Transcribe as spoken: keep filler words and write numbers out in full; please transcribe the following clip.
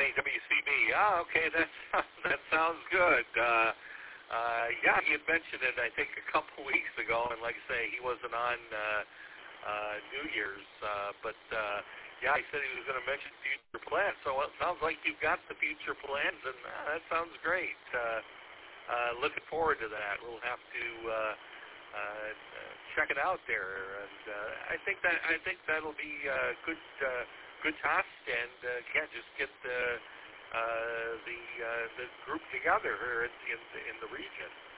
W C B. Ah, okay, that that sounds good. Uh, uh, yeah, he had mentioned it, I think, a couple weeks ago, and like I say, he wasn't on uh, uh, New Year's, uh, but uh, yeah, he said he was going to mention future plans. So it sounds like you've got the future plans, and uh, that sounds great. Uh, uh, looking forward to that. We'll have to uh, uh, check it out there, and uh, I think that I think that'll be a good uh, good test, and uh, yeah, just get the uh, the uh, the group together here in in, in the region.